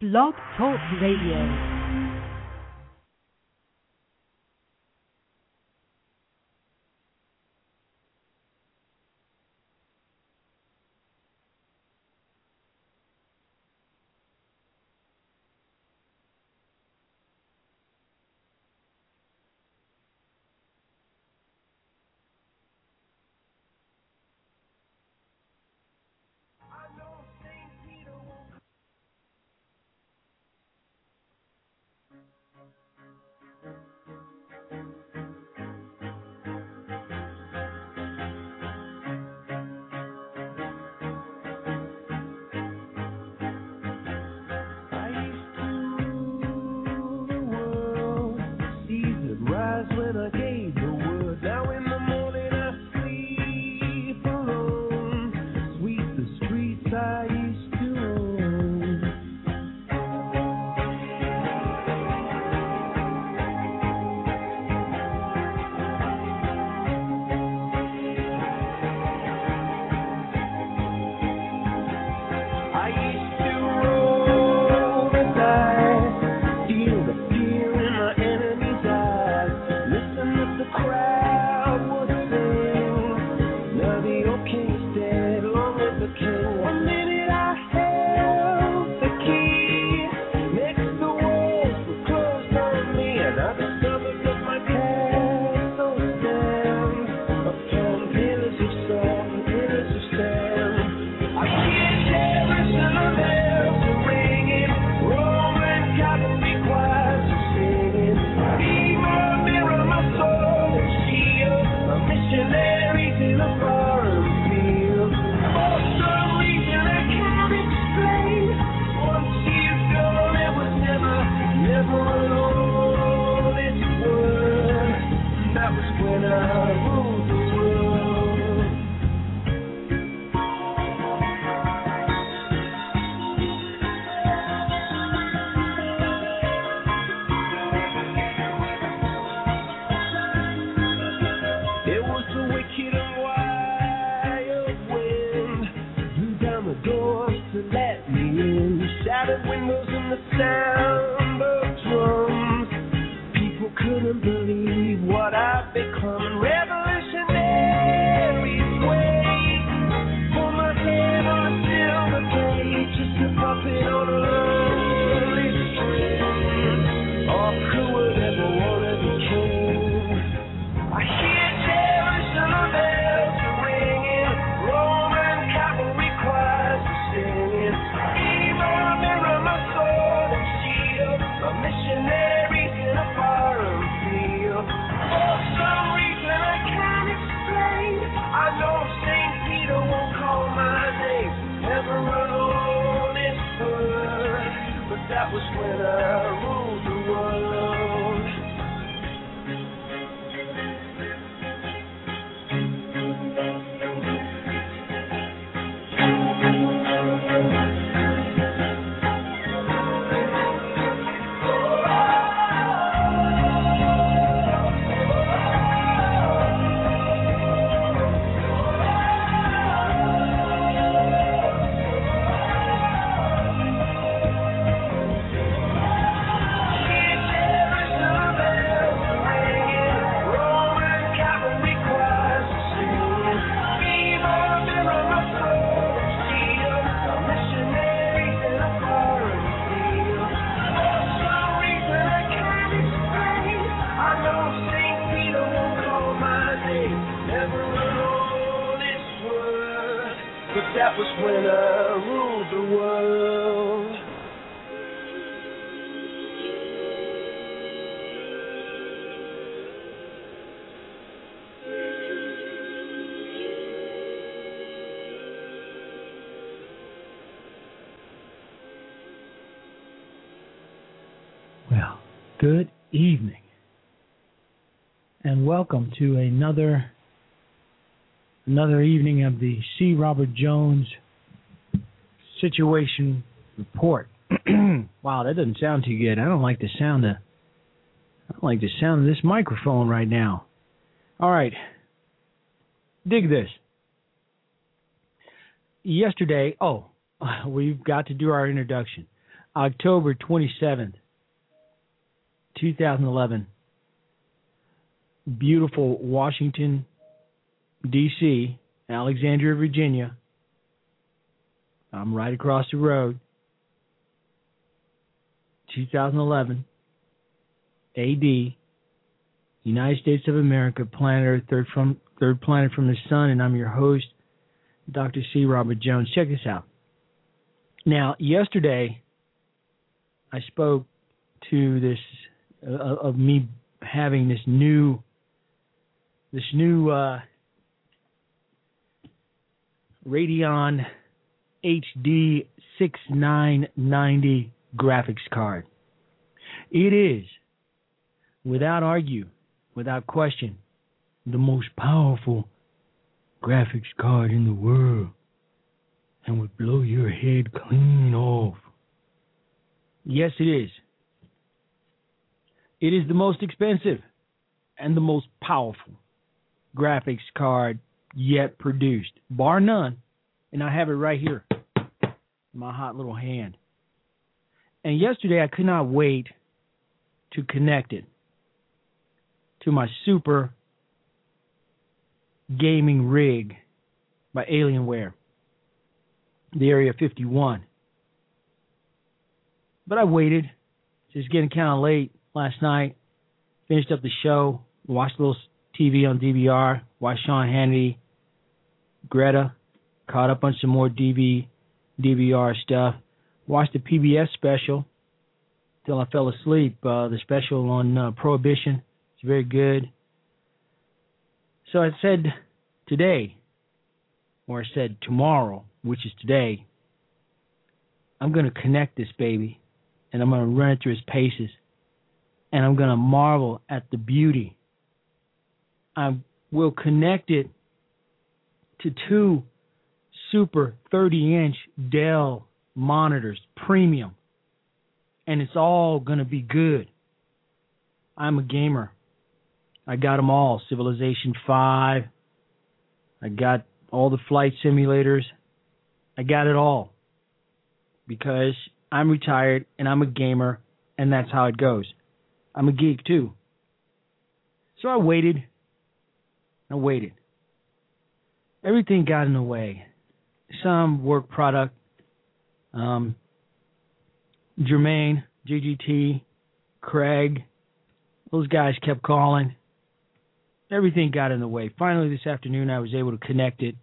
Blog Talk Radio. Well, good evening, and welcome to another evening of the C. Robert Jones Situation Report. Wow, that doesn't sound too good. I don't like the sound of this microphone right now. All right, dig this. Yesterday, we've got to do our introduction. October 27th, 2011. Beautiful Washington, D.C., Alexandria, Virginia. I'm right across the road. 2011, A.D., United States of America, planet Earth, third planet from the sun, and I'm your host, Dr. C. Robert Jones. Check this out. Now, yesterday, I spoke to this of me having this new Radeon HD 6990 graphics card. It is, without argue, without question, the most powerful graphics card in the world, and would blow your head clean off. Yes, it is. It is the most expensive and the most powerful graphics card yet produced, bar none. And I have it right here in my hot little hand. And yesterday I could not wait to connect it to my super gaming rig by Alienware, the Area 51. But I waited. Just getting kind of late last night. Finished up the show. Watched a little TV on DVR. Watched Sean Hannity, Greta. Caught up on some more DVR stuff. Watched the PBS special till I fell asleep. The special on Prohibition. It's very good. So I said today, or I said tomorrow, which is today, I'm going to connect this baby, and I'm going to run it through its paces, and I'm going to marvel at the beauty. I will connect it to two super 30-inch Dell monitors, premium, and it's all going to be good. I'm a gamer. I got them all. Civilization 5. I got all the flight simulators. I got it all because I'm retired and I'm a gamer, and that's how it goes. I'm a geek too. So I waited. Everything got in the way. Some work product. Jermaine, GGT, Craig, those guys kept calling. Everything got in the way. Finally, this afternoon, I was able to connect it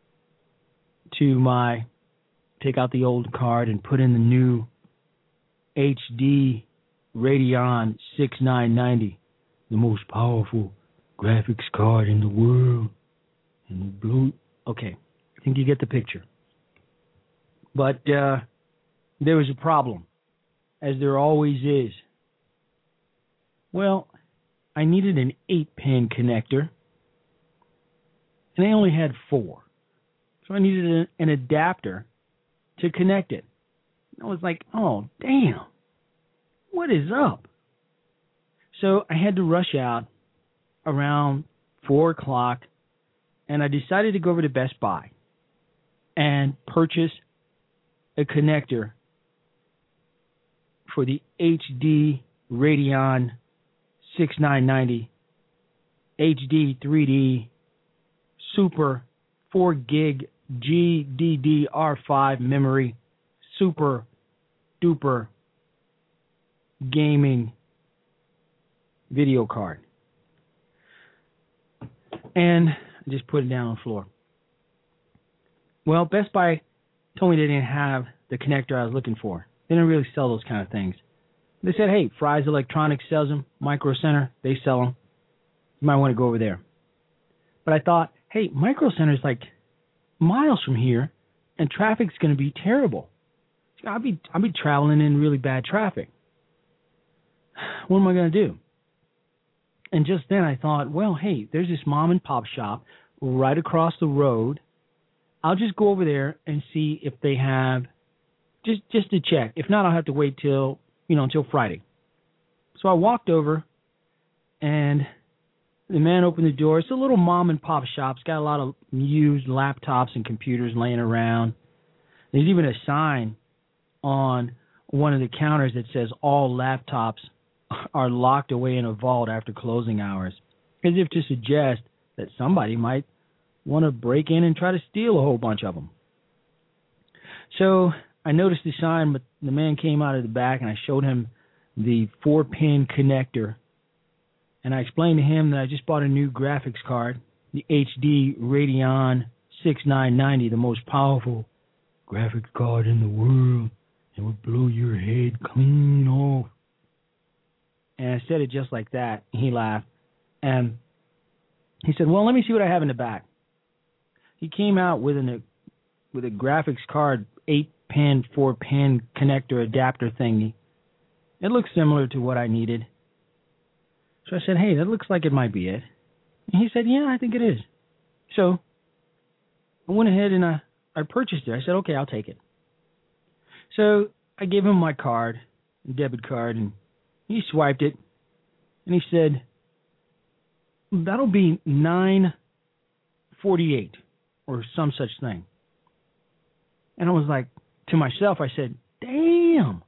to take out the old card and put in the new HD Radeon 6990, the most powerful graphics card in the world. And the blue. Okay, I think you get the picture. But there was a problem, as there always is. Well, I needed an 8-pin connector, and I only had 4. So I needed an adapter to connect it. And I was like, oh, damn, what is up? So I had to rush out around 4 o'clock, and I decided to go over to Best Buy and purchase a connector for the HD Radeon 6990 HD 3D Super 4 gig GDDR5 memory super duper gaming video card. And I just put it down on the floor. Well, Best Buy told me they didn't have the connector I was looking for. They didn't really sell those kind of things. They said, hey, Fry's Electronics sells them. Micro Center, they sell them. You might want to go over there. But I thought, hey, Micro Center is like miles from here, and traffic's going to be terrible. I'll be traveling in really bad traffic. What am I going to do? And just then I thought, well, hey, there's this mom and pop shop right across the road. I'll just go over there and see if they have, just to check. If not, I'll have to wait until Friday. So I walked over, and the man opened the door. It's a little mom and pop shop. It's got a lot of used laptops and computers laying around. There's even a sign on one of the counters that says all laptops are locked away in a vault after closing hours, as if to suggest that somebody might want to break in and try to steal a whole bunch of them. So I noticed the sign, but the man came out of the back, and I showed him the 4-pin connector. And I explained to him that I just bought a new graphics card, the HD Radeon 6990, the most powerful graphics card in the world. It would blow your head clean off. And I said it just like that. He laughed. And he said, well, let me see what I have in the back. He came out with a graphics card 8-pin, 4-pin connector adapter thingy. It looks similar to what I needed. So I said, hey, that looks like it might be it. And he said, yeah, I think it is. So I went ahead and I purchased it. I said, okay, I'll take it. So I gave him my card, debit card, and he swiped it. And he said, that'll be $9.48 or some such thing. And I was like, to myself, I said, damn,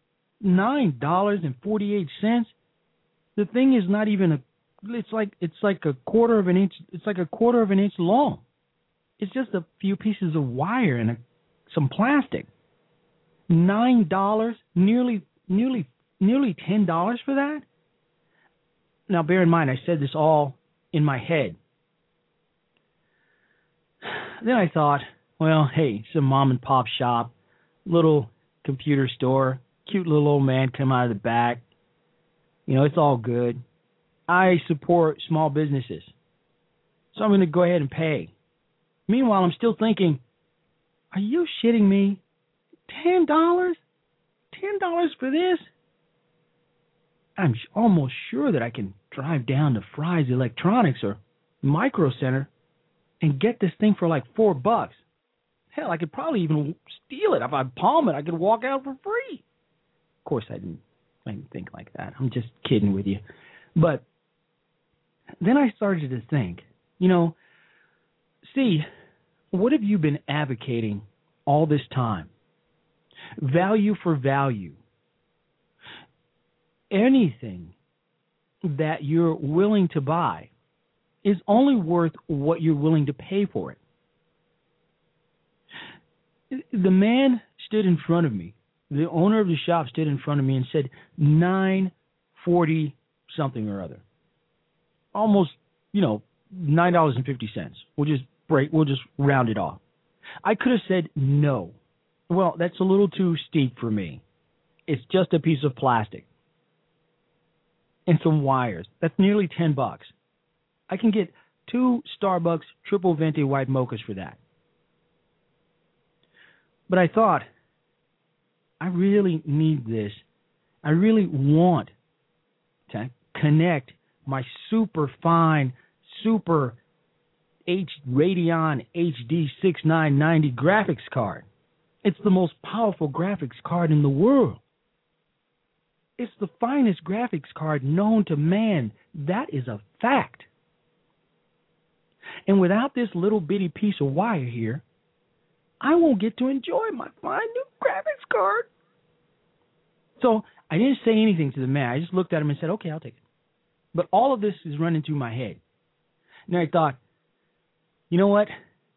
$9.48. The thing is not even it's like a quarter of an inch. It's like a quarter of an inch long. It's just a few pieces of wire and some plastic. $9, nearly $10 for that. Now, bear in mind, I said this all in my head. Then I thought, well, hey, it's a mom and pop shop, little computer store, cute little old man come out of the back. You know, it's all good. I support small businesses, so I'm going to go ahead and pay. Meanwhile, I'm still thinking, are you shitting me? $10? $10 for this? I'm almost sure that I can drive down to Fry's Electronics or Micro Center and get this thing for like $4. Hell, I could probably even steal it. If I palm it, I could walk out for free. Of course, I didn't think like that. I'm just kidding with you. But then I started to think, what have you been advocating all this time? Value for value. Anything that you're willing to buy is only worth what you're willing to pay for it. The man stood in front of me. The owner of the shop stood in front of me and said $9.40 something or other. Almost, $9.50. We'll just round it off. I could have said no. Well, that's a little too steep for me. It's just a piece of plastic and some wires. That's nearly $10. I can get 2 Starbucks triple venti white mochas for that. But I thought, I really need this. I really want to connect my super fine, super Radeon HD 6990 graphics card. It's the most powerful graphics card in the world. It's the finest graphics card known to man. That is a fact. And without this little bitty piece of wire here, I won't get to enjoy my fine new graphics card. So I didn't say anything to the man. I just looked at him and said, okay, I'll take it. But all of this is running through my head. And I thought, you know what?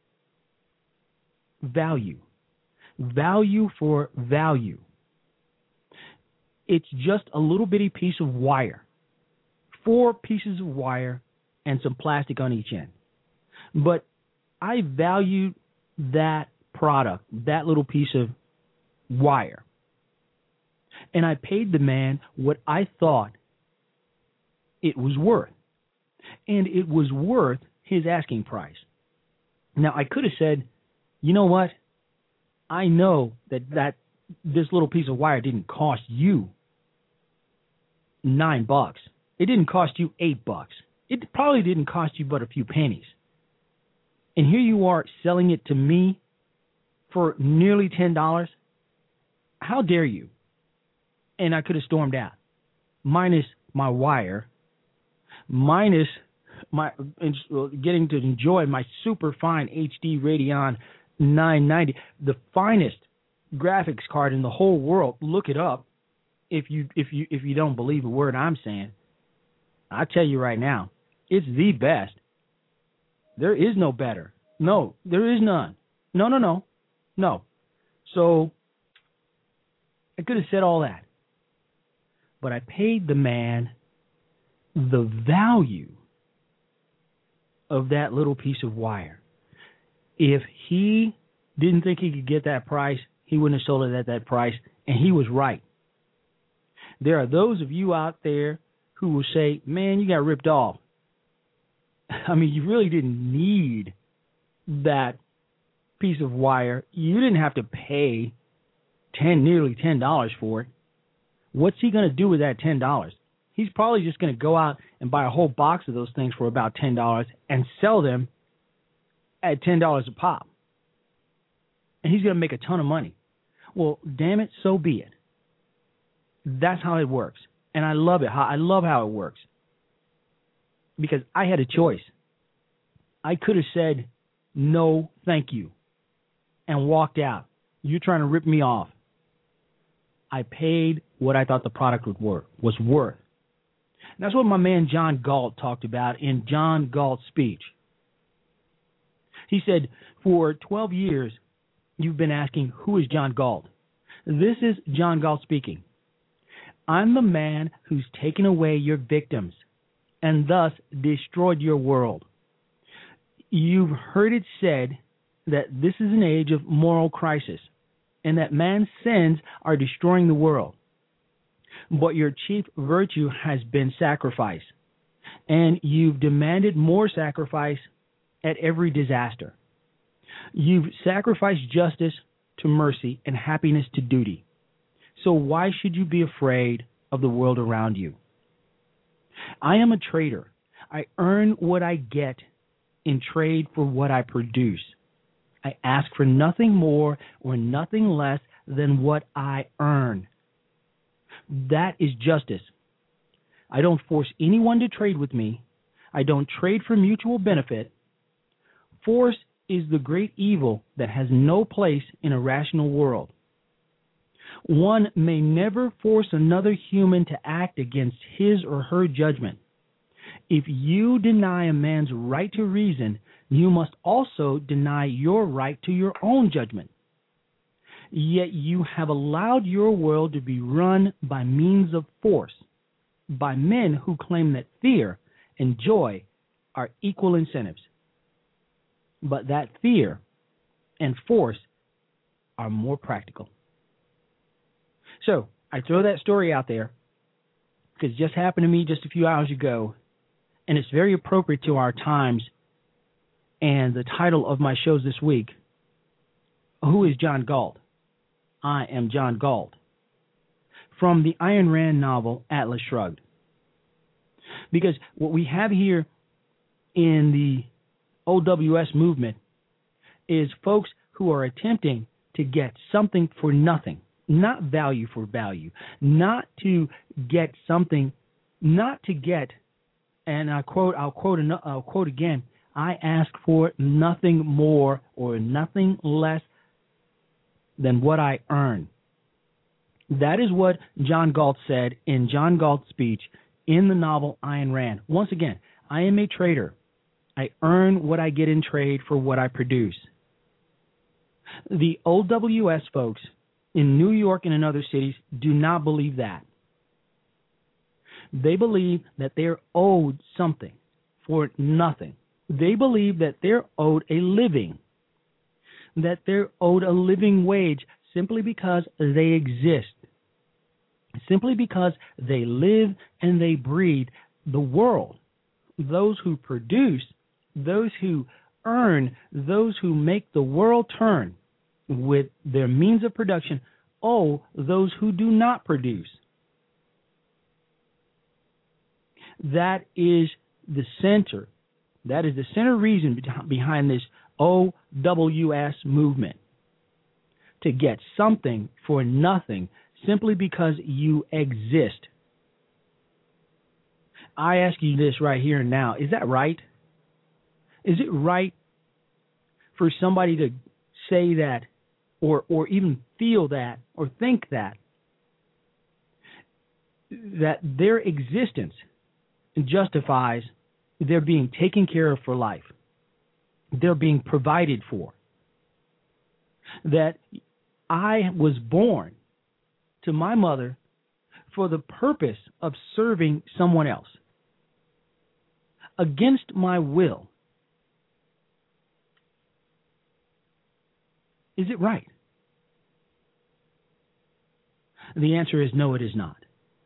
Value. Value for value. It's just a little bitty piece of wire. 4 pieces of wire and some plastic on each end. But I value that product, that little piece of wire. And I paid the man what I thought it was worth. And it was worth his asking price. Now, I could have said, you know what? I know that this little piece of wire didn't cost you $9. It didn't cost you $8. It probably didn't cost you but a few pennies. And here you are selling it to me for nearly $10. How dare you? And I could have stormed out, minus my wire, minus my getting to enjoy my super fine HD Radeon 990, the finest graphics card in the whole world. Look it up if you don't believe a word I'm saying. I tell you right now, it's the best. There is no better. No, there is none. No. So I could have said all that, but I paid the man the value of that little piece of wire. If he didn't think he could get that price, he wouldn't have sold it at that price, and he was right. There are those of you out there who will say, man, you got ripped off. I mean, you really didn't need that piece of wire. You didn't have to pay nearly $10 for it. What's he going to do with that $10? He's probably just going to go out and buy a whole box of those things for about $10 and sell them at $10 a pop. And he's going to make a ton of money. Well, damn it, so be it. That's how it works. And I love it. I love how it works. Because I had a choice. I could have said, no, thank you, and walked out. You're trying to rip me off. I paid what I thought the product was worth. And that's what my man John Galt talked about in John Galt's speech. He said, for 12 years, you've been asking, who is John Galt? This is John Galt speaking. I'm the man who's taken away your victims and thus destroyed your world. You've heard it said that this is an age of moral crisis and that man's sins are destroying the world. But your chief virtue has been sacrifice, and you've demanded more sacrifice at every disaster. You've sacrificed justice to mercy and happiness to duty. So why should you be afraid of the world around you? I am a trader. I earn what I get in trade for what I produce. I ask for nothing more or nothing less than what I earn. That is justice. I don't force anyone to trade with me. I don't trade for mutual benefit. Force is the great evil that has no place in a rational world. One may never force another human to act against his or her judgment. If you deny a man's right to reason, you must also deny your right to your own judgment. Yet you have allowed your world to be run by means of force, by men who claim that fear and joy are equal incentives, but that fear and force are more practical. So I throw that story out there because it just happened to me just a few hours ago, and it's very appropriate to our times and the title of my shows this week. Who is John Galt? I am John Galt. From the Ayn Rand novel, Atlas Shrugged. Because what we have here in the OWS movement is folks who are attempting to get something for nothing, not value for value, not to get something, not to get, and I'll quote again, I ask for nothing more or nothing less than what I earn. That is what John Galt said in John Galt's speech in the novel Ayn Rand. Once again, I am a trader. I earn what I get in trade for what I produce. The OWS folks in New York and in other cities do not believe that. They believe that they're owed something for nothing. They believe that they're owed a living, that they're owed a living wage simply because they exist, simply because they live and they breathe the world. Those who produce, those who earn, those who make the world turn with their means of production owe those who do not produce. That is the center. That is the center reason behind this OWS movement. To get something for nothing simply because you exist. I ask you this right here and now. Is that right? Is it right for somebody to say that or even feel that or think that their existence justifies their being taken care of for life. They're being provided for. That I was born to my mother for the purpose of serving someone else against my will. Is it right? The answer is no, it is not.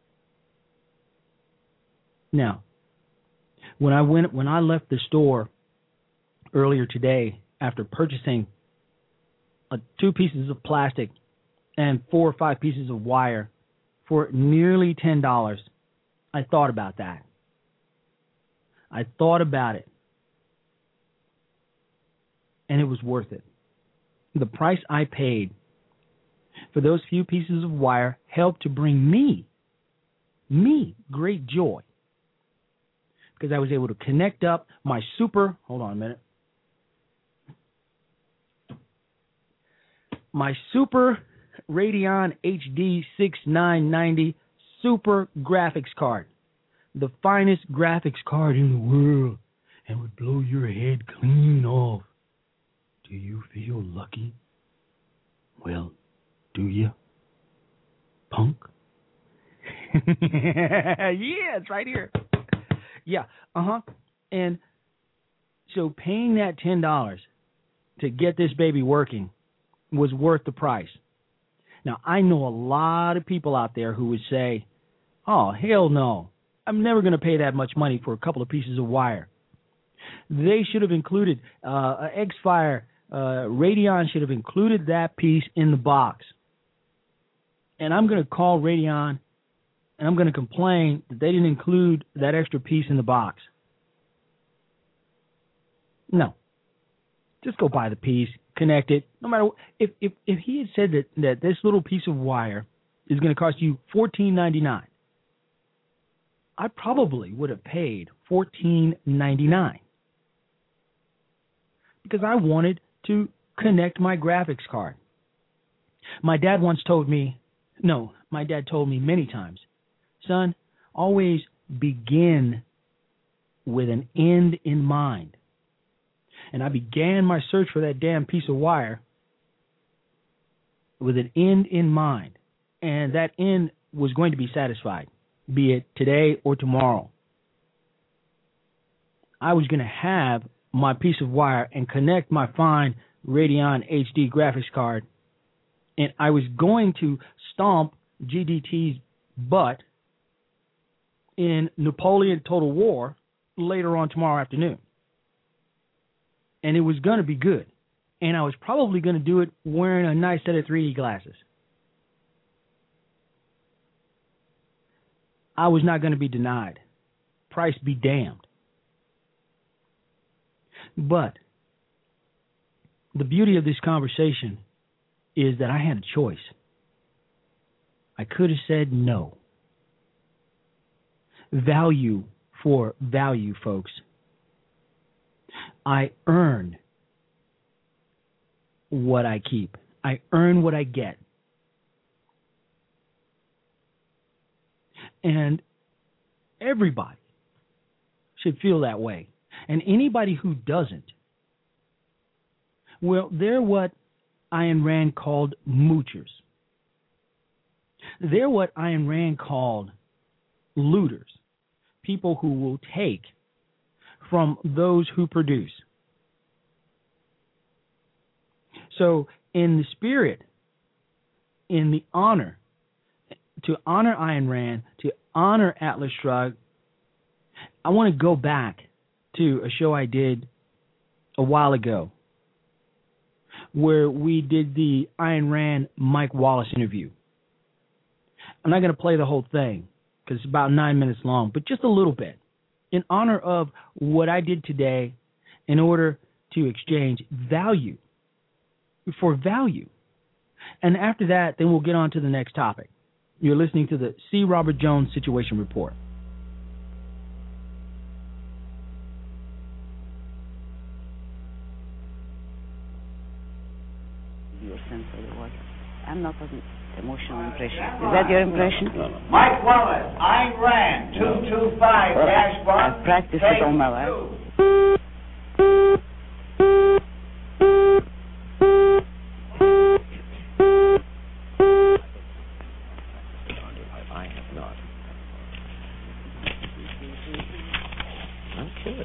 Now, when I left the store earlier today after purchasing 2 pieces of plastic and 4 or 5 pieces of wire for nearly $10, I thought about that. I thought about it. And it was worth it. The price I paid for those few pieces of wire helped to bring me great joy. Because I was able to connect up my my Super Radeon HD 6990 Super graphics card. The finest graphics card in the world, and would blow your head clean off. Do you feel lucky? Well, do you, punk? Yeah, it's right here. Yeah, And so paying that $10 to get this baby working was worth the price. Now, I know a lot of people out there who would say, oh, hell no, I'm never going to pay that much money for a couple of pieces of wire. They should have included X-Fire. Radeon should have included that piece in the box. And I'm going to call Radeon and I'm going to complain that they didn't include that extra piece in the box. No. Just go buy the piece, connect it. No matter if he had said that this little piece of wire is going to cost you $14.99, I probably would have paid $14.99 because I wanted to connect my graphics card. My dad told me many times, son, always begin with an end in mind. And I began my search for that damn piece of wire with an end in mind. And that end was going to be satisfied, be it today or tomorrow. I was going to have my piece of wire and connect my fine Radeon HD graphics card, and I was going to stomp GDT's butt in Napoleon Total War later on tomorrow afternoon. And it was going to be good. And I was probably going to do it wearing a nice set of 3D glasses. I was not going to be denied. Price be damned. But the beauty of this conversation is that I had a choice. I could have said no. Value for value, folks. I earn what I keep. I earn what I get. And everybody should feel that way. And anybody who doesn't, well, they're what Ayn Rand called moochers. They're what Ayn Rand called looters, people who will take from those who produce. So in the spirit, in the honor, to honor Ayn Rand, to honor Atlas Shrugged, I want to go back to a show I did a while ago where we did the Ayn Rand Mike Wallace interview. I'm not going to play the whole thing because it's about 9 minutes long, but just a little bit in honor of what I did today in order to exchange value for value. And after that, then we'll get on to the next topic. You're listening to the C. Robert Jones Situation Report. Your sense of the wasn't emotional impression. Is that your impression? No. Mike Wallace, Ayn Rand, 225, dash one. I've practiced it all my life. I have not. I'm curious.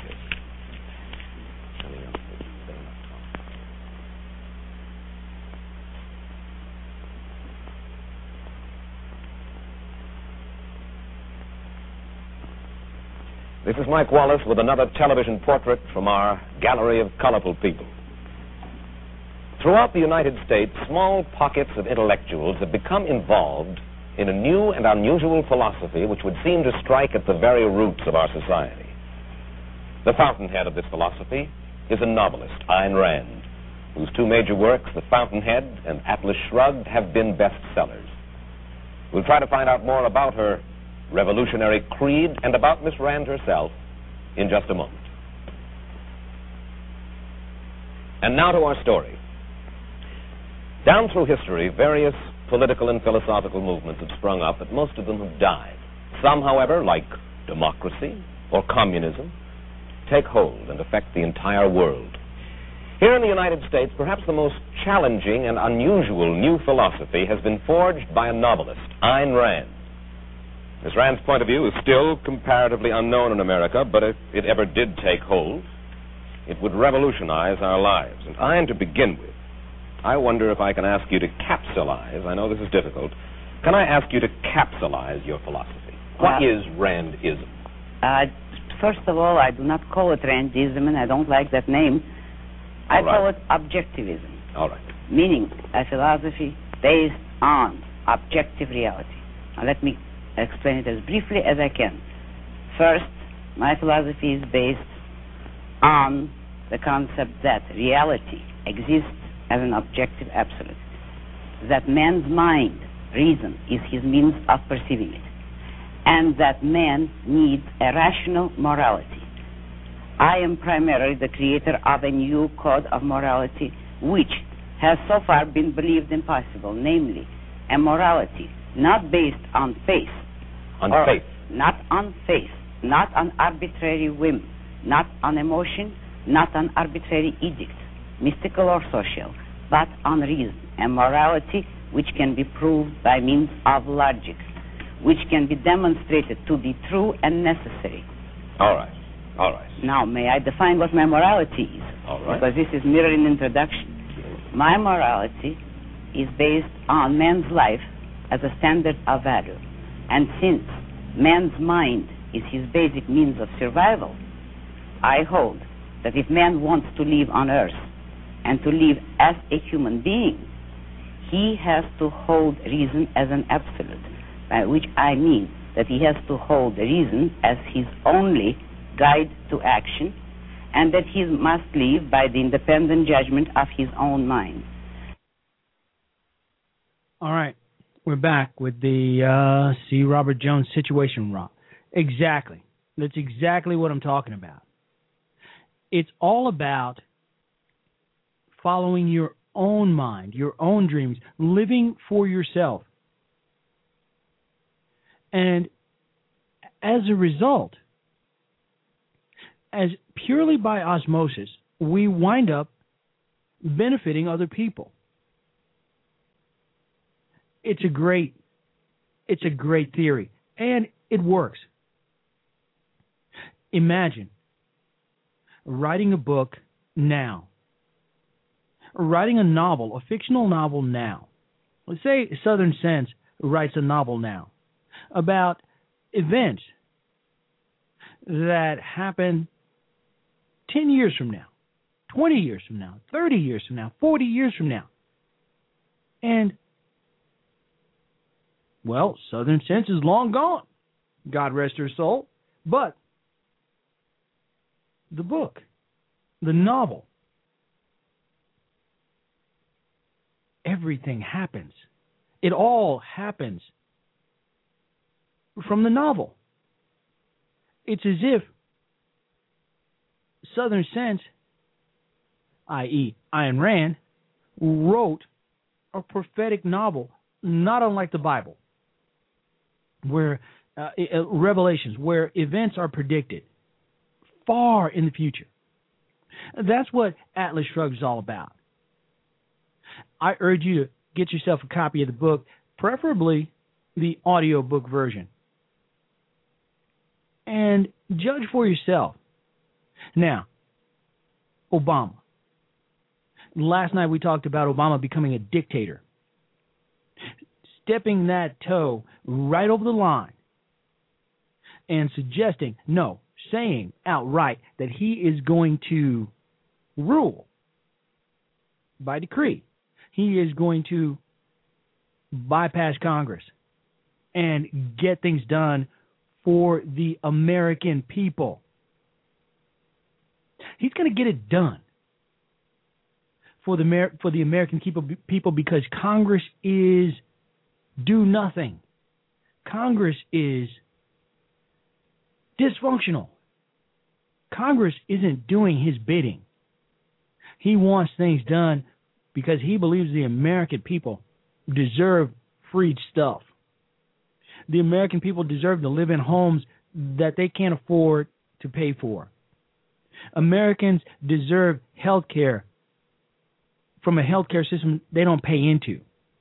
This is Mike Wallace with another television portrait from our gallery of colorful people. Throughout the United States, small pockets of intellectuals have become involved in a new and unusual philosophy which would seem to strike at the very roots of our society. The fountainhead of this philosophy is a novelist, Ayn Rand, whose two major works, The Fountainhead and Atlas Shrugged, have been bestsellers. We'll try to find out more about her revolutionary creed and about Miss Rand herself in just a moment. And now to our story. Down through history, various political and philosophical movements have sprung up, but most of them have died. Some, however, like democracy or communism, take hold and affect the entire world. Here in the United States, perhaps the most challenging and unusual new philosophy has been forged by a novelist, Ayn Rand. Miss Rand's point of view is still comparatively unknown in America, but if it ever did take hold, it would revolutionize our lives. And Ayn, to begin with, I wonder if I can ask you to capsulize. I know this is difficult. Can I ask you to capsulize your philosophy? What is Randism? First of all, I do not call it Randism, and I don't like that name. I call it objectivism. All right. Meaning a philosophy based on objective reality. Now, let me explain it as briefly as I can. First, my philosophy is based on the concept that reality exists as an objective absolute, that man's mind, reason, is his means of perceiving it, and that man needs a rational morality. I am primarily the creator of a new code of morality which has so far been believed impossible, namely a morality not based on faith. Not on faith, not on arbitrary whim, not on emotion, not on arbitrary edict, mystical or social, but on reason, a morality which can be proved by means of logic, which can be demonstrated to be true and necessary. All right. Now, may I define what my morality is? All right. Because this is merely an introduction. My morality is based on man's life as a standard of value. And since man's mind is his basic means of survival, I hold that if man wants to live on earth and to live as a human being, he has to hold reason as an absolute, by which I mean that he has to hold reason as his only guide to action, and that he must live by the independent judgment of his own mind. All right. We're back with the C. Robert Jones situation, Rob. Exactly. That's exactly what I'm talking about. It's all about following your own mind, your own dreams, living for yourself. And as a result, as purely by osmosis, we wind up benefiting other people. It's a great theory, and it works. Imagine writing a book now, writing a novel, a fictional novel now. Let's say Southern Sense writes a novel now about events that happen 10 years from now, 20 years from now, 30 years from now, 40 years from now. And well, Southern Sense is long gone. God rest her soul. But the book, the novel, everything happens. It all happens from the novel. It's as if Southern Sense, i.e. Ayn Rand, wrote a prophetic novel not unlike the Bible, where Revelations, where events are predicted far in the future. That's what Atlas Shrugged is all about. I urge you to get yourself a copy of the book, preferably the audiobook version, and judge for yourself. Now, Obama. Last night we talked about Obama becoming a dictator, stepping that toe right over the line and suggesting, no, saying outright that he is going to rule by decree. He is going to bypass Congress and get things done for the American people. He's going to get it done for the American people because Congress is do nothing. Congress is dysfunctional. Congress isn't doing his bidding. He wants things done because he believes the American people deserve free stuff. The American people deserve to live in homes that they can't afford to pay for. Americans deserve health care from a health care system they don't pay into.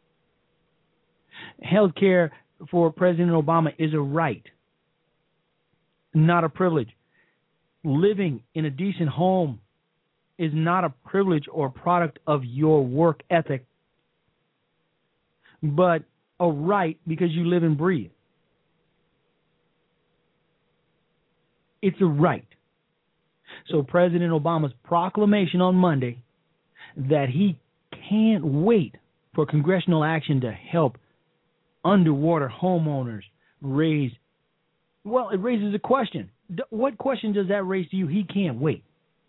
Health care for President Obama is a right, not a privilege. Living in a decent home is not a privilege or product of your work ethic, but a right because you live and breathe. It's a right. So President Obama's proclamation on Monday that he can't wait for congressional action to help underwater homeowners raise, well, it raises a question. What question does that raise to you? He can't wait.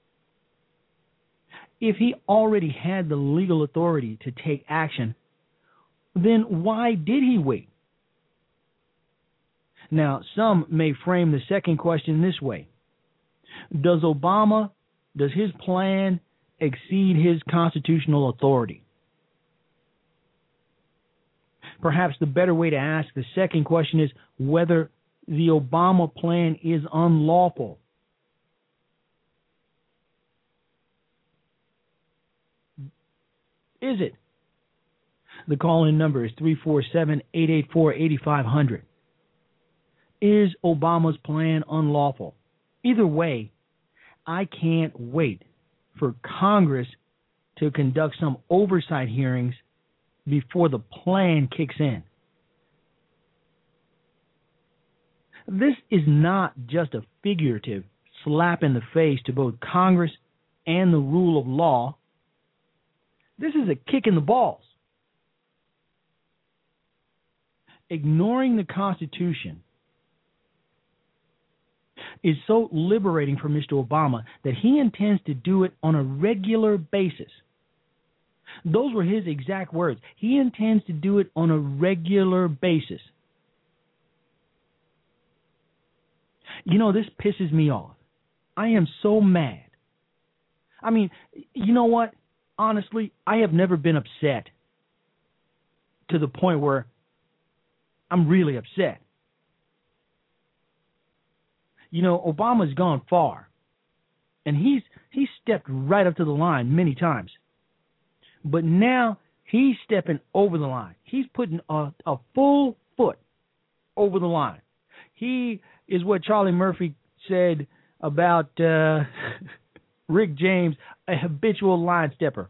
If he already had the legal authority to take action, then why did he wait? Now, some may frame the second question this way. Does his plan exceed his constitutional authority? Perhaps the better way to ask the second question is whether the Obama plan is unlawful. Is it? The call-in number is 347-884-8500. Is Obama's plan unlawful? Either way, I can't wait for Congress to conduct some oversight hearings before the plan kicks in. This is not just a figurative slap in the face to both Congress and the rule of law. This is a kick in the balls. Ignoring the Constitution is so liberating for Mr. Obama that he intends to do it on a regular basis. Those were his exact words. He intends to do it on a regular basis. You know, this pisses me off. I am so mad. I mean, you know what? Honestly, I have never been upset to the point where I'm really upset. You know, Obama's gone far, and he's stepped right up to the line many times. But now he's stepping over the line. He's putting a full foot over the line. He is what Charlie Murphy said about Rick James, a habitual line stepper.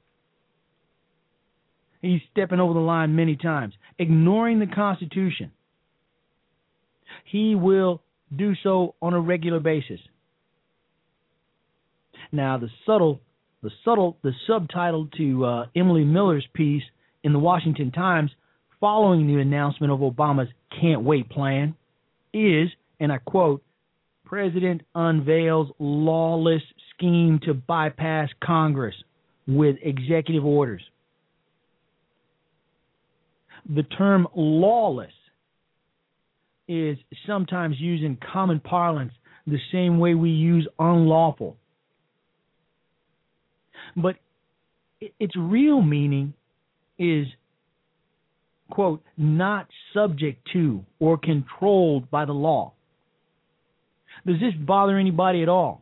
He's stepping over the line many times, ignoring the Constitution. He will do so on a regular basis. Now, the subtitle to Emily Miller's piece in the Washington Times following the announcement of Obama's can't wait plan is, and I quote, President unveils lawless scheme to bypass Congress with executive orders. The term lawless is sometimes used in common parlance the same way we use unlawful. But its real meaning is quote, not subject to or controlled by the law. Does this bother anybody at all?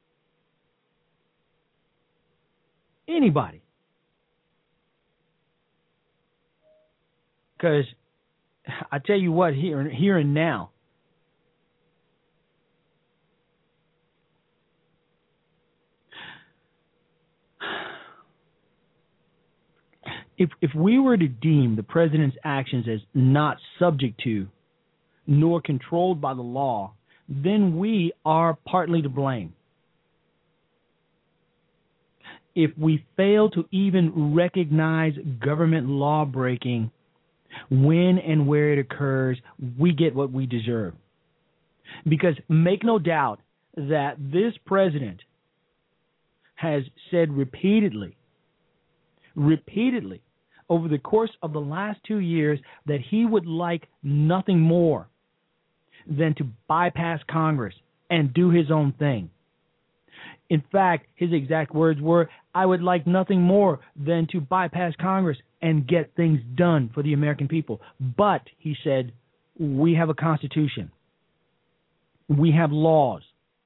Anybody? Because I tell you what, here and now, if we were to deem the president's actions as not subject to nor controlled by the law, then we are partly to blame. If we fail to even recognize government law breaking when and where it occurs, we get what we deserve. Because make no doubt that this president has said repeatedly over the course of the last 2 years that he would like nothing more than to bypass Congress and do his own thing. In fact, his exact words were, I would like nothing more than to bypass Congress and get things done for the American people. But, he said, we have a constitution. We have laws.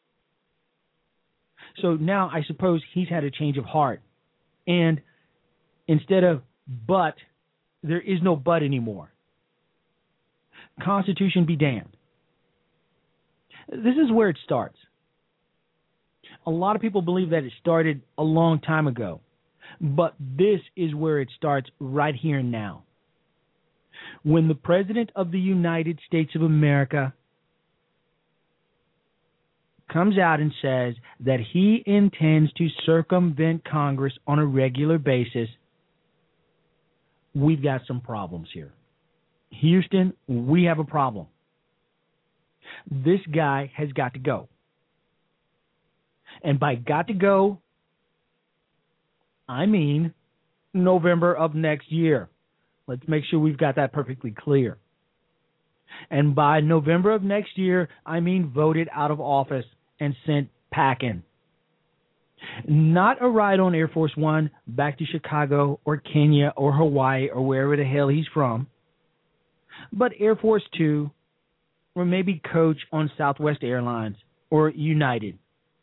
So now I suppose he's had a change of heart. And instead of but, there is no but anymore. Constitution be damned. This is where it starts. A lot of people believe that it started a long time ago, but this is where it starts right here and now. When the President of the United States of America comes out and says that he intends to circumvent Congress on a regular basis, we've got some problems here. Houston, we have a problem. This guy has got to go. And by got to go, I mean November of next year. Let's make sure we've got that perfectly clear. And by November of next year, I mean voted out of office and sent packing. Not a ride on Air Force One back to Chicago or Kenya or Hawaii or wherever the hell he's from, but Air Force Two or maybe coach on Southwest Airlines or United.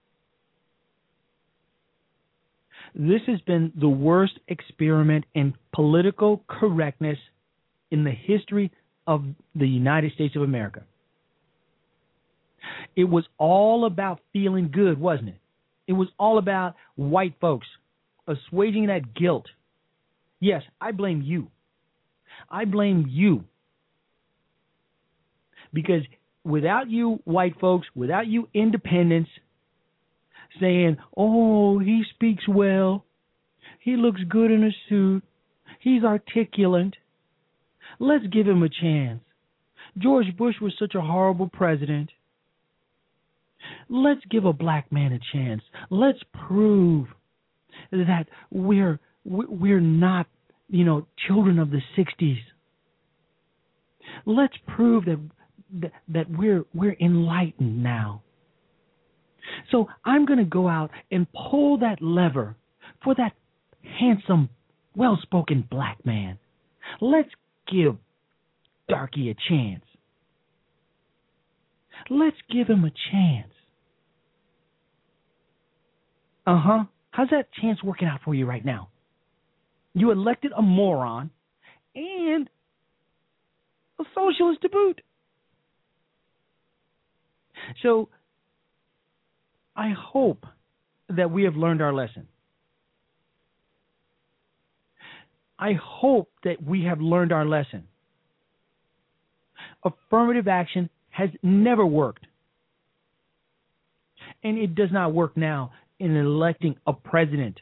This has been the worst experiment in political correctness in the history of the United States of America. It was all about feeling good, wasn't it? It was all about white folks assuaging that guilt. Yes, I blame you. I blame you. Because without you white folks, without you independents saying, oh, he speaks well, he looks good in a suit, he's articulate, let's give him a chance. George Bush was such a horrible president. Let's give a black man a chance. Let's prove that we're not, children of the 60s. Let's prove that we're enlightened now. So I'm going to go out and pull that lever for that handsome, well-spoken black man. Let's give Darky a chance. Let's give him a chance. How's that chance working out for you right now? You elected a moron and a socialist to boot. So I hope that we have learned our lesson. I hope that we have learned our lesson. Affirmative action has never worked. And it does not work now in electing a president.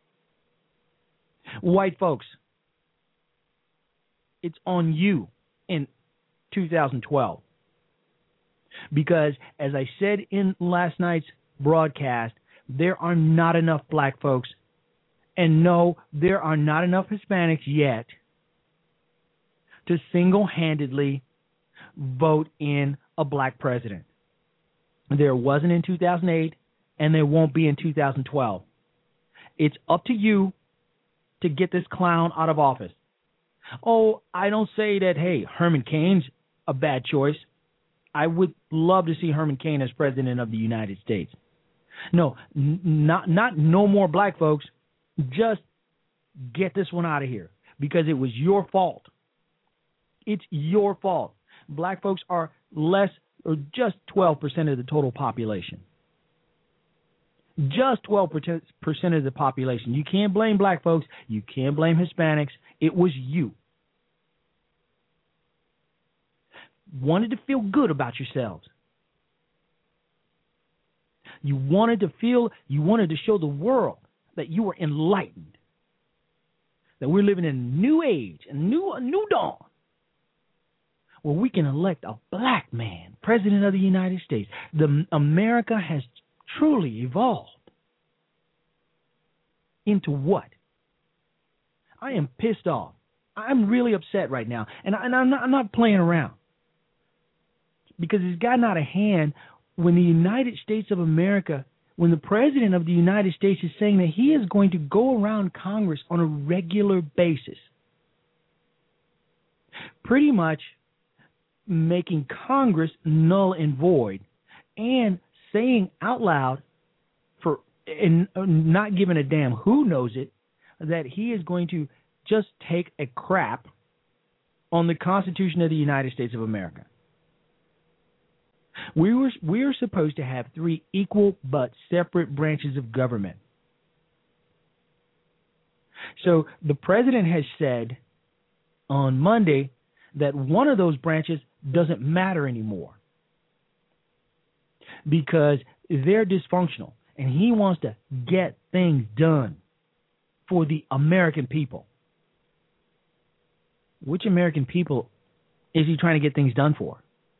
White folks, it's on you in 2012. Because, as I said in last night's broadcast, there are not enough black folks, and no, there are not enough Hispanics yet to single-handedly vote in a black president. There wasn't in 2008, and there won't be in 2012. It's up to you to get this clown out of office. Oh, I don't say that, hey, Herman Cain's a bad choice. I would love to see Herman Cain as president of the United States. No, not no more black folks. Just get this one out of here because it was your fault. It's your fault. Black folks are less or just 12% of the total population. Just 12% of the population. You can't blame black folks. You can't blame Hispanics. It was you. Wanted to feel good about yourselves. You wanted to show the world that you were enlightened. That we're living in a new age, a new dawn, where we can elect a black man president of the United States. America has truly evolved into what? I am pissed off. I'm really upset right now, and I'm not playing around, because it's gotten out of hand when the United States of America, when the president of the United States is saying that he is going to go around Congress on a regular basis, pretty much making Congress null and void, and saying out loud, and not giving a damn who knows it, that he is going to just take a crap on the Constitution of the United States of America. We are supposed to have 3 equal but separate branches of government. So the president has said on Monday that one of those branches doesn't matter anymore because they're dysfunctional, and he wants to get things done for the American people. Which American people is he trying to get things done for?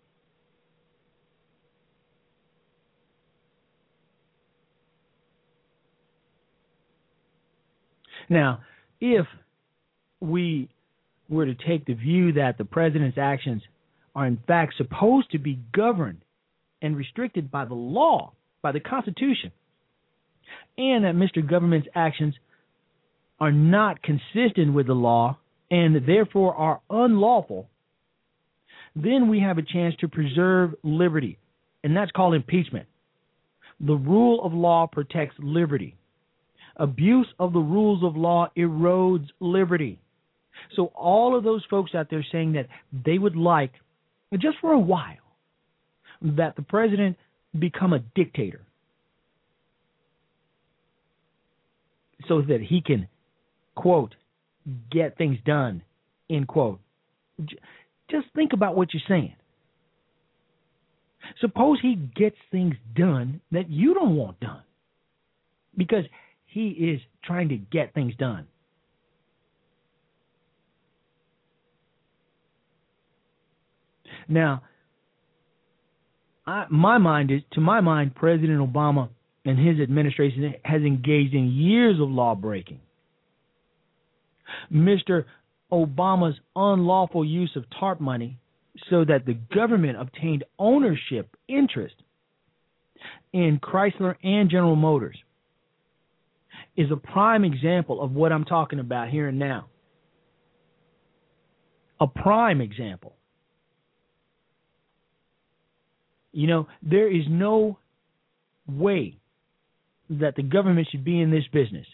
Now, if we were to take the view that the president's actions are in fact supposed to be governed and restricted by the law, by the Constitution, and that Mr. Government's actions are not consistent with the law and therefore are unlawful, then we have a chance to preserve liberty, and that's called impeachment. The rule of law protects liberty. Abuse of the rules of law erodes liberty. So all of those folks out there saying that they would like, just for a while, that the president become a dictator so that he can, quote, get things done, end quote. Just think about what you're saying. Suppose he gets things done that you don't want done because he is trying to get things done. Now, to my mind, President Obama and his administration has engaged in years of law breaking. Mr. Obama's unlawful use of TARP money so that the government obtained ownership interest in Chrysler and General Motors is a prime example of what I'm talking about here and now. A prime example. You know, there is no way that the government should be in this business.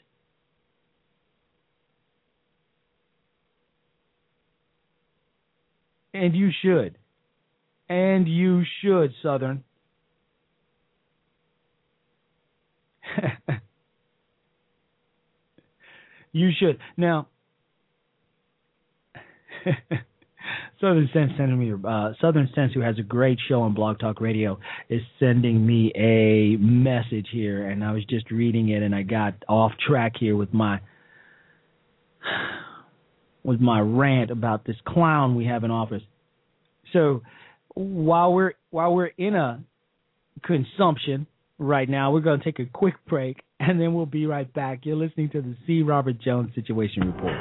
And you should. And you should, Southern. You should. Now, Southern Sense sending me. Southern Sense, who has a great show on Blog Talk Radio, is sending me a message here, and I was just reading it, and I got off track here with my rant about this clown we have in office. So while we're in a consumption right now, we're going to take a quick break, and then we'll be right back. You're listening to the C. Robert Jones Situation Report.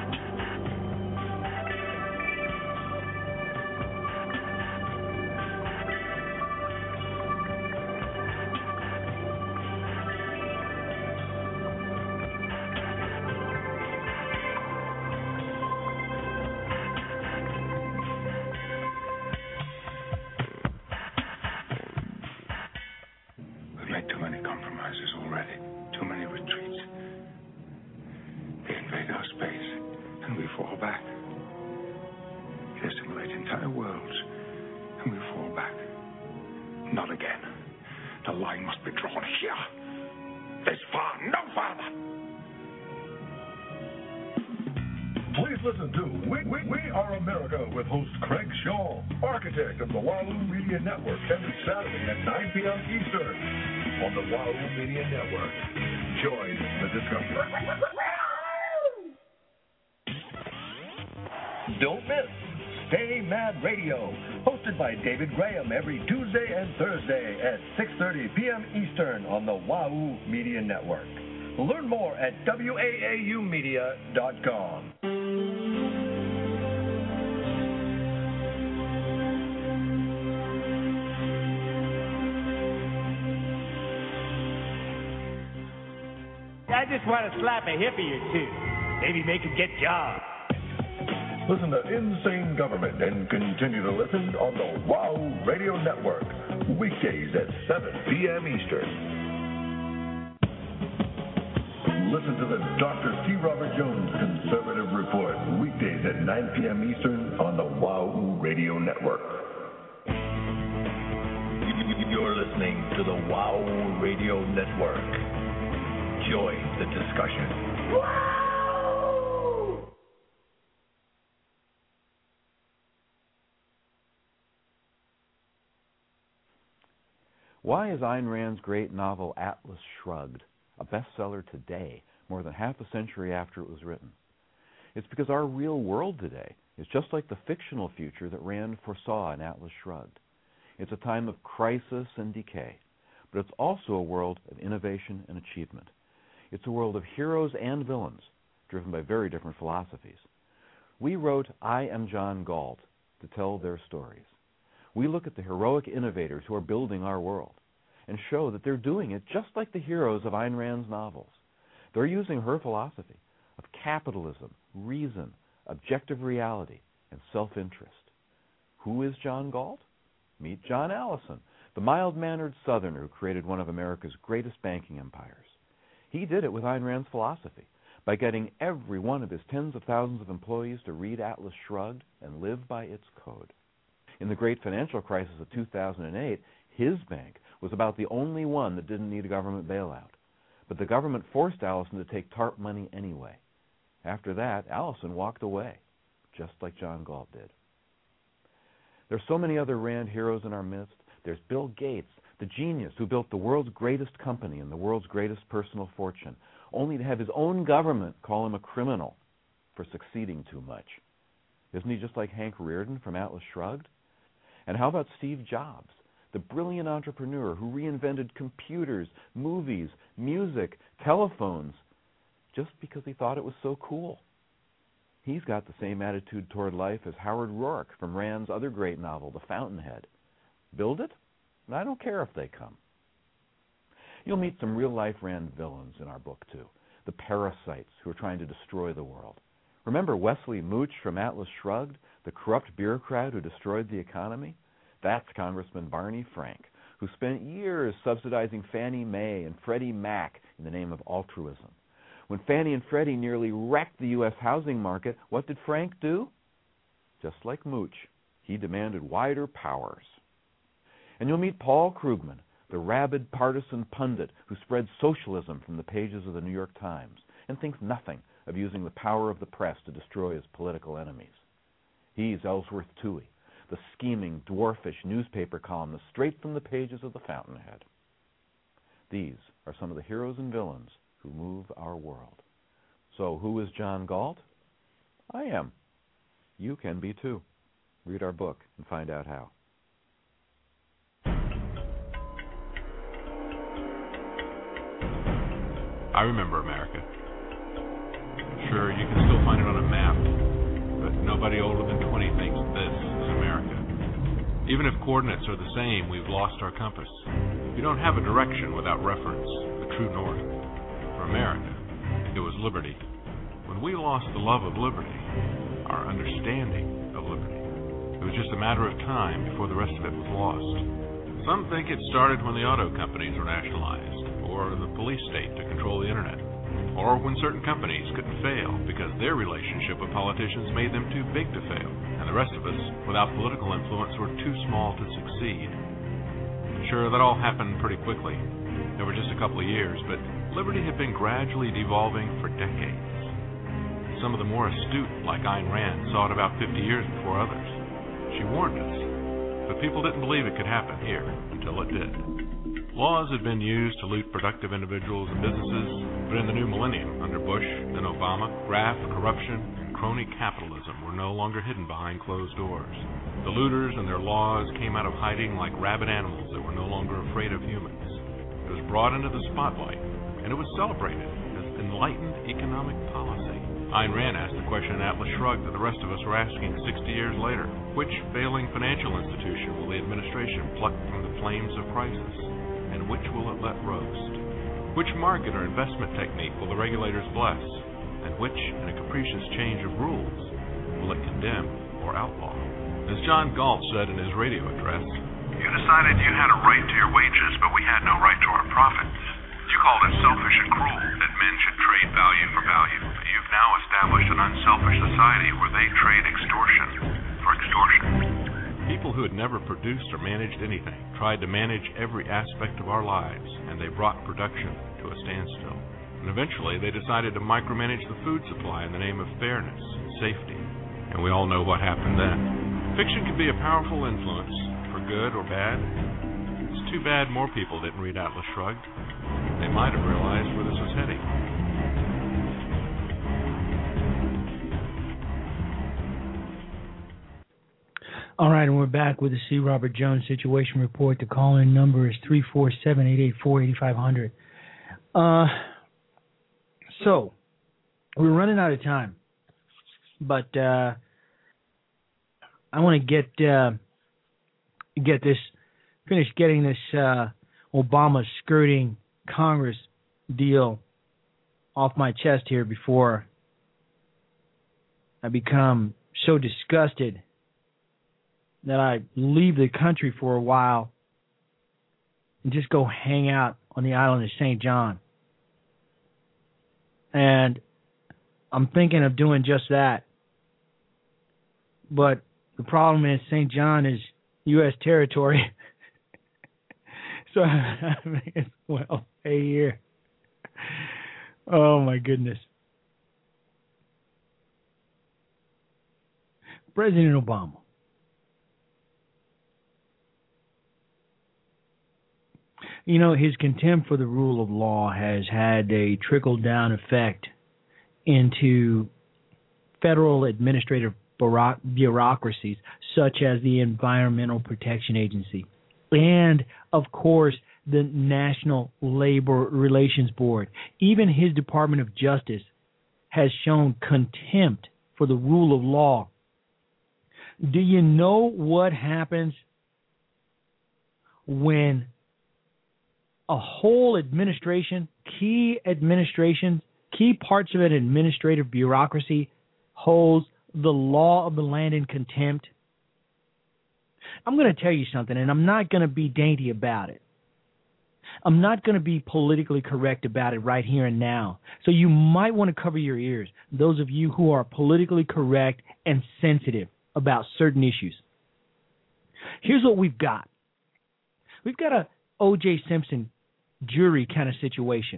back. Not again. The line must be drawn here. This far, no farther. Please listen to We Are America with host Craig Shaw, architect of the Wahoo Media Network, every Saturday at 9 p.m. Eastern on the Wahoo Media Network. Join the discussion. Don't miss Stay Mad Radio, hosted by David Graham every Tuesday and Thursday at 6:30 p.m. Eastern on the Wahoo Media Network. Learn more at waaumedia.com. I just want to slap a hippie or two. Maybe make him get jobs. Listen to Insane Government and continue to listen on the Wahoo Radio Network, weekdays at 7 p.m. Eastern. Listen to the Dr. T. Robert Jones Conservative Report, weekdays at 9 p.m. Eastern on the Wahoo Radio Network. You're listening to the Wahoo Radio Network. Join the discussion. Why is Ayn Rand's great novel Atlas Shrugged a bestseller today, more than half a century after it was written? It's because our real world today is just like the fictional future that Rand foresaw in Atlas Shrugged. It's a time of crisis and decay, but it's also a world of innovation and achievement. It's a world of heroes and villains, driven by very different philosophies. We wrote I Am John Galt to tell their stories. We look at the heroic innovators who are building our world and show that they're doing it just like the heroes of Ayn Rand's novels. They're using her philosophy of capitalism, reason, objective reality, and self-interest. Who is John Galt? Meet John Allison, the mild-mannered Southerner who created one of America's greatest banking empires. He did it with Ayn Rand's philosophy by getting every one of his tens of thousands of employees to read Atlas Shrugged and live by its code. In the great financial crisis of 2008, his bank was about the only one that didn't need a government bailout. But the government forced Allison to take TARP money anyway. After that, Allison walked away, just like John Galt did. There's so many other Rand heroes in our midst. There's Bill Gates, the genius who built the world's greatest company and the world's greatest personal fortune, only to have his own government call him a criminal for succeeding too much. Isn't he just like Hank Rearden from Atlas Shrugged? And how about Steve Jobs, the brilliant entrepreneur who reinvented computers, movies, music, telephones, just because he thought it was so cool? He's got the same attitude toward life as Howard Rourke from Rand's other great novel, The Fountainhead. Build it? I don't care if they come. You'll meet some real-life Rand villains in our book, too, the parasites who are trying to destroy the world. Remember Wesley Mooch from Atlas Shrugged, the corrupt bureaucrat who destroyed the economy? That's Congressman Barney Frank, who spent years subsidizing Fannie Mae and Freddie Mac in the name of altruism. When Fannie and Freddie nearly wrecked the U.S. housing market, what did Frank do? Just like Mooch, he demanded wider powers. And you'll meet Paul Krugman, the rabid partisan pundit who spreads socialism from the pages of the New York Times and thinks nothing of using the power of the press to destroy his political enemies. He's Ellsworth Toohey, the scheming, dwarfish newspaper columnist straight from the pages of The Fountainhead. These are some of the heroes and villains who move our world. So who is John Galt? I am. You can be too. Read our book and find out how. I remember America. Sure, you can still find it on a map, but nobody older than 20 thinks this is America. Even if coordinates are the same, we've lost our compass. You don't have a direction without reference, the true north. For America, it was liberty. When we lost the love of liberty, our understanding of liberty, it was just a matter of time before the rest of it was lost. Some think it started when the auto companies were nationalized, or the police state to control the internet. or when certain companies couldn't fail because their relationship with politicians made them too big to fail, and the rest of us, without political influence, were too small to succeed. Sure, that all happened pretty quickly, over just a couple of years, but liberty had been gradually devolving for decades. Some of the more astute, like Ayn Rand, saw it about 50 years before others. She warned us, but people didn't believe it could happen here until it did. Laws had been used to loot productive individuals and businesses, but in the new millennium, under Bush, then Obama, graft, corruption, and crony capitalism were no longer hidden behind closed doors. The looters and their laws came out of hiding like rabid animals that were no longer afraid of humans. It was brought into the spotlight, and it was celebrated as enlightened economic policy. Ayn Rand asked the question in Atlas Shrugged that the rest of us were asking 60 years later. Which failing financial institution will the administration pluck from the flames of crisis, and which will it let roast? Which market or investment technique will the regulators bless, and which, in a capricious change of rules, will it condemn or outlaw? As John Galt said in his radio address, "You decided you had a right to your wages, but we had no right to our profits. You called it selfish and cruel that men should trade value for value. You've now established an unselfish society where they trade extortion for extortion." People who had never produced or managed anything tried to manage every aspect of our lives, and they brought production to a standstill. And eventually they decided to micromanage the food supply in the name of fairness and safety. And we all know what happened then. Fiction can be a powerful influence, for good or bad. It's too bad more people didn't read Atlas Shrugged. They might have realized where this was heading. All right, and we're back with the C. Robert Jones Situation Report. The call-in number is 347-884-8500. So, we're running out of time, but I want to finish getting this Obama skirting Congress deal off my chest here before I become so disgusted that I leave the country for a while and just go hang out on the island of St. John. And I'm thinking of doing just that. But the problem is St. John is U.S. territory. So I may as well stay here. Oh, my goodness. President Obama. You know, his contempt for the rule of law has had a trickle-down effect into federal administrative bureaucracies, such as the Environmental Protection Agency, and, of course, the National Labor Relations Board. Even his Department of Justice has shown contempt for the rule of law. Do you know what happens when a whole administration, key parts of an administrative bureaucracy holds the law of the land in contempt? I'm going to tell you something, and I'm not going to be dainty about it. I'm not going to be politically correct about it right here and now. So you might want to cover your ears, those of you who are politically correct and sensitive about certain issues. Here's what we've got. We've got a O.J. Simpson jury kind of situation.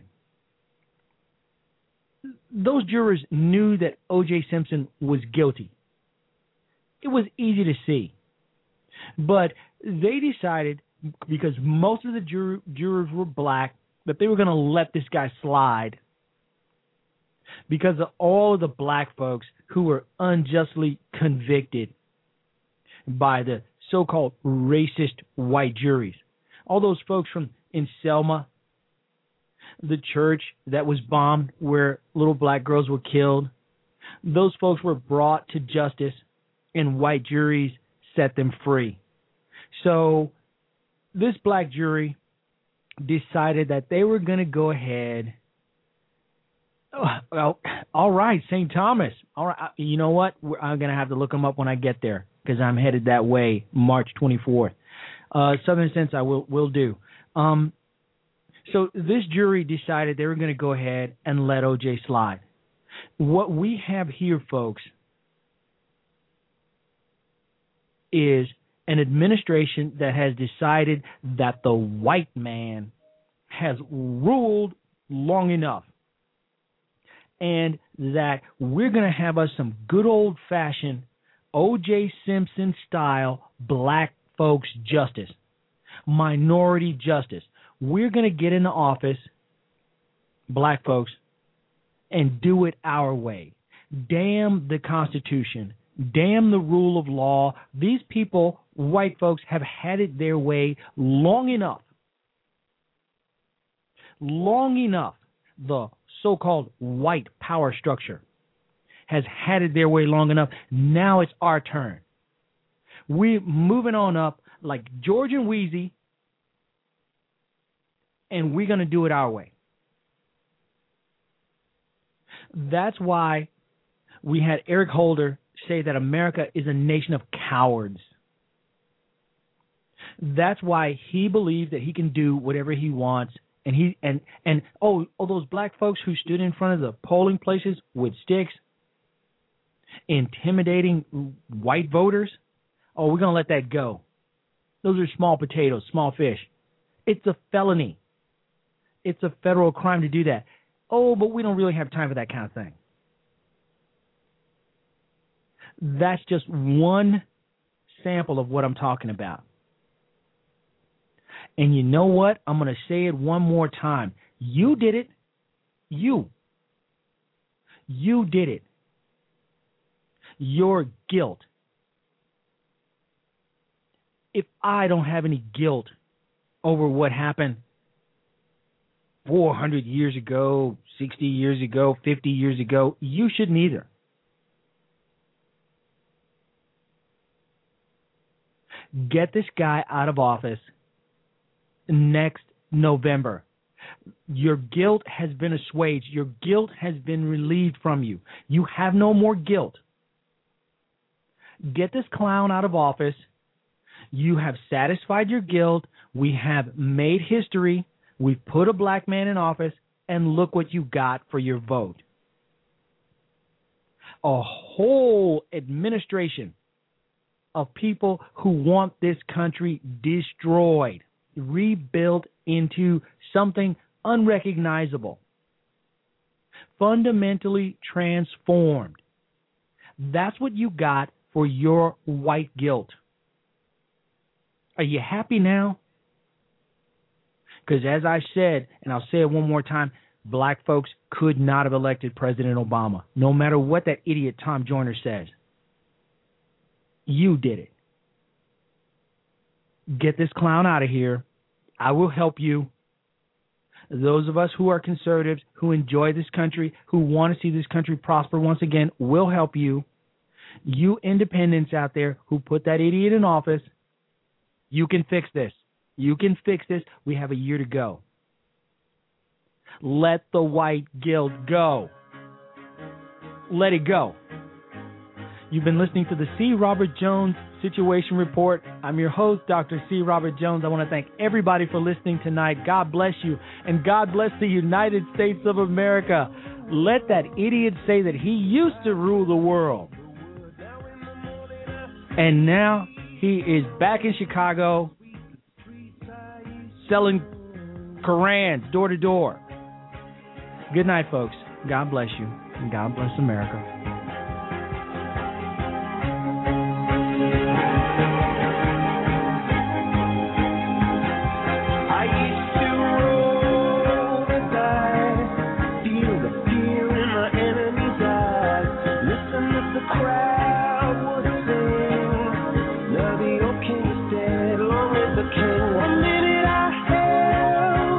Those jurors knew that O.J. Simpson was guilty. It was easy to see. But they decided, because most of the jurors were black, that they were going to let this guy slide because of all of the black folks who were unjustly convicted by the so-called racist white juries. All those folks from in Selma, the church that was bombed where little black girls were killed, those folks were brought to justice and white juries set them free. So this black jury decided that they were going to go ahead. Well, all right, St. Thomas. All right, you know what? I'm going to have to look them up when I get there because I'm headed that way March 24th. Southern Sense I will do. So this jury decided they were going to go ahead and let O.J. slide. What we have here, folks, is an administration that has decided that the white man has ruled long enough, and that we're going to have us some good old-fashioned O.J. Simpson style black folks justice, minority justice. We're going to get into office, black folks, and do it our way. Damn the Constitution. Damn the rule of law. These people, white folks, have had it their way long enough. Long enough. The so-called white power structure has had it their way long enough. Now it's our turn. We're moving on up like George and Wheezy, and we're going to do it our way. That's why we had Eric Holder say that America is a nation of cowards. That's why he believes that he can do whatever he wants. And those black folks who stood in front of the polling places with sticks, intimidating white voters, we're going to let that go. Those are small potatoes, small fish. It's a felony. It's a federal crime to do that. But we don't really have time for that kind of thing. That's just one sample of what I'm talking about. And you know what? I'm going to say it one more time. You did it. You did it. Your guilt. If I don't have any guilt over what happened 400 years ago, 60 years ago, 50 years ago, you shouldn't either. Get this guy out of office next November. Your guilt has been assuaged. Your guilt has been relieved from you. You have no more guilt. Get this clown out of office. You have satisfied your guilt. We have made history. We've put a black man in office, and look what you got for your vote. A whole administration of people who want this country destroyed, rebuilt into something unrecognizable, fundamentally transformed. That's what you got for your white guilt. Are you happy now? Because as I said, and I'll say it one more time, black folks could not have elected President Obama, no matter what that idiot Tom Joyner says. You did it. Get this clown out of here. I will help you. Those of us who are conservatives, who enjoy this country, who want to see this country prosper once again, will help you. You independents out there who put that idiot in office, you can fix this. You can fix this. We have a year to go. Let the white guilt go. Let it go. You've been listening to the C. Robert Jones Situation Report. I'm your host, Dr. C. Robert Jones. I want to thank everybody for listening tonight. God bless you, and God bless the United States of America. Let that idiot say that he used to rule the world, and now he is back in Chicago selling Korans door to door. Good night, folks. God bless you, and God bless America.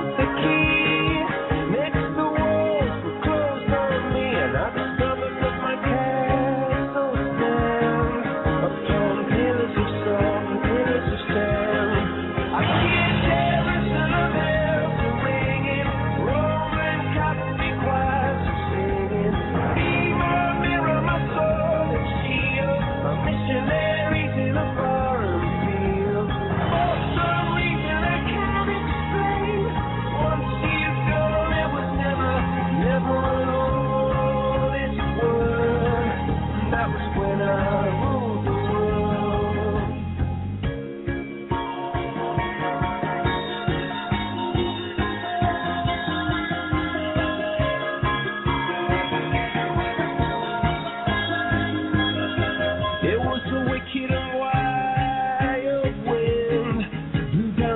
Discovered that my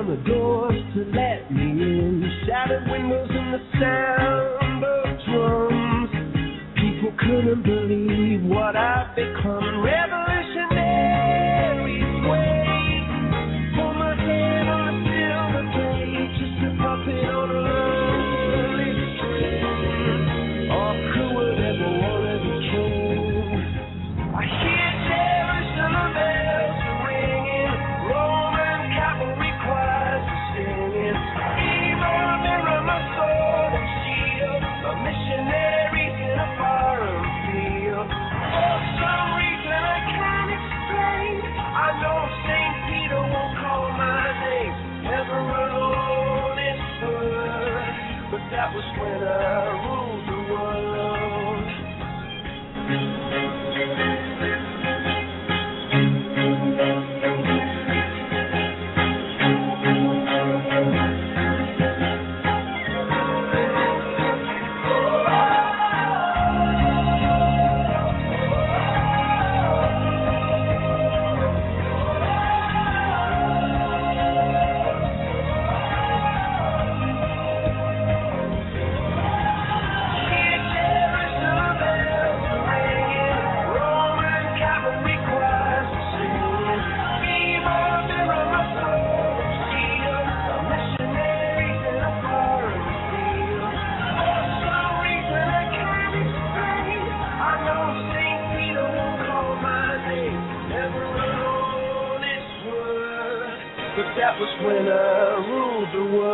the doors to let me in. Shattered windows and the sound of drums. People couldn't believe what I've become. Revolutionary sway. Hold my head on a silver plate, just a puppet on a lonely string. Oh, who would ever want to be king? I hear Jerusalem bells ringing, Roman cavalry choirs singing. Evil mirror, my sword and shield, the missionaries in a foreign field. For some reason I can't explain, I know St. Peter won't call my name. Never alone in word, but that was when I ruled the world. That was when I ruled the world.